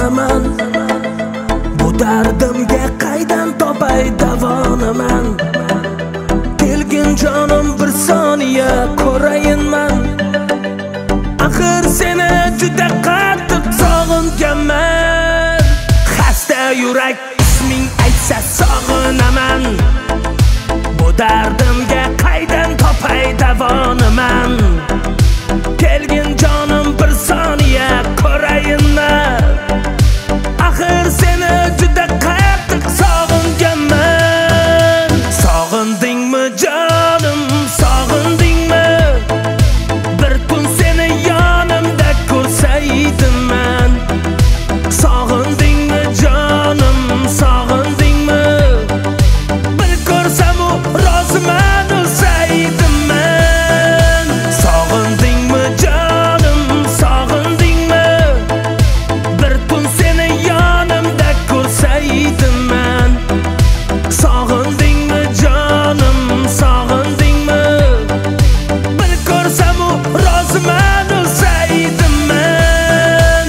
sog'inaman. Bu dardimga qaydan topay davoni men? Kelgin jonim bir soniya ko'rayinman. Axir seni juda qattiq sog'inganman. Xasta yurak isming aytsa sog'inaman. Bu dardimga qaydan topay davoni men? Kelgin jonim bir soniya ko'rayinman. Axir seni juda qattiq sog'inganman. Sog'indingmi jonim, sog'indingmi? Bir kun seni yonimda ko'rsaydim-man. Sog'indingmi jonim, sog'indingmi? Bir ko'rsam u roziman o'lsaydim-man. Sog'indingmi jonim, sog'indingmi? Bir kun seni yonimda ko'rsaydim-man. Sog'indingmi jonim, sog'indingmi? Bir ko'rsam u roziman o'lsaydim-man.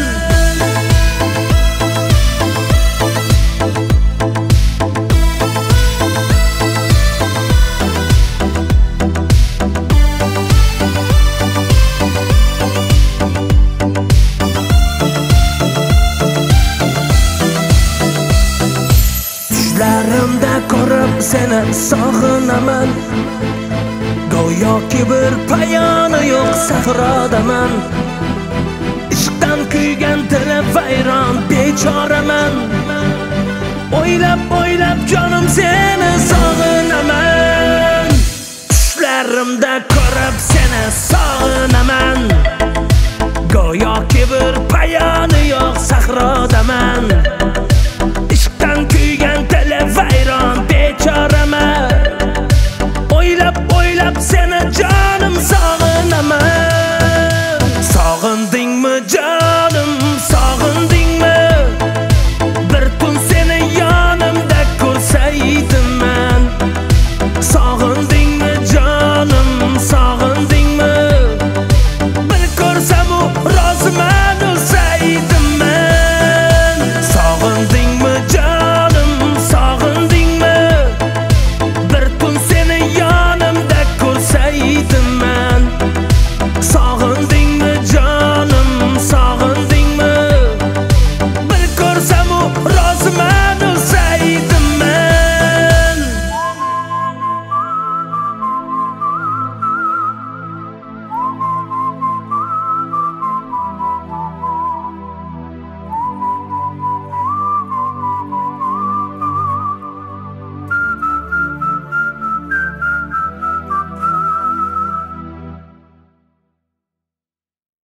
Tushlarimda ko'rib seni sog'inaman. Go'yoki bir payoni yo'q sahrodaman. Ishqdan kuygan dilim vayron bechoraman. O'ylab jonim seni sog'inaman. Tushlarimda ko'rib seni sog'inaman. Go'yoki bir payoni yo'q sahrodaman. Ishqdan kuygan dilim vayron bechoraman. O'ylab seni jonim sog'inaman.